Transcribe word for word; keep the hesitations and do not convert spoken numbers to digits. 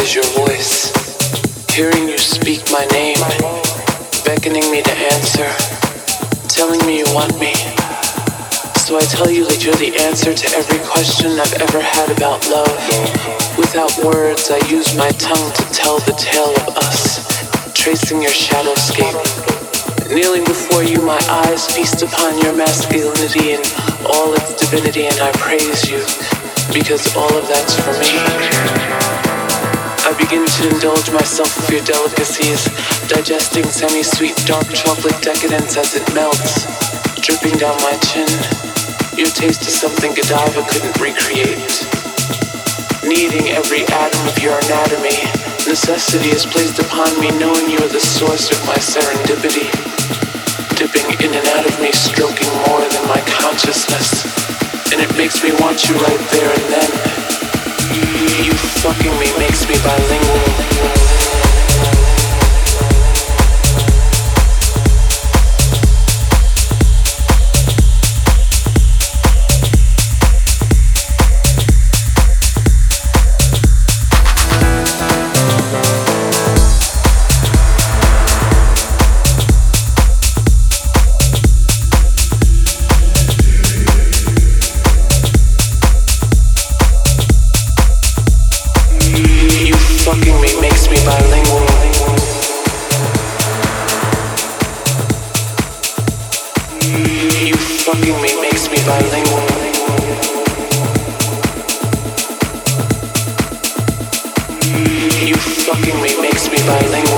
was your voice. Hearing you speak my name, beckoning me to answer, telling me you want me. So I tell you that you're the answer to every question I've ever had about love. Without words, I use my tongue to tell the tale of us, tracing your shadowscape. Kneeling before you, my eyes feast upon your masculinity and all its divinity, and I praise you, because all of that's for me. I begin to indulge myself with your delicacies, digesting semi-sweet dark chocolate decadence as it melts, dripping down my chin. Your taste is something Godiva couldn't recreate. Needing every atom of your anatomy, necessity is placed upon me, knowing you are the source of my serendipity. Dipping in and out of me, stroking more than my consciousness, and it makes me want you right there and then. You fucking me makes me bilingual. Fucking me makes me bilingual. You fucking me makes me bilingual. You fucking me makes me bilingual.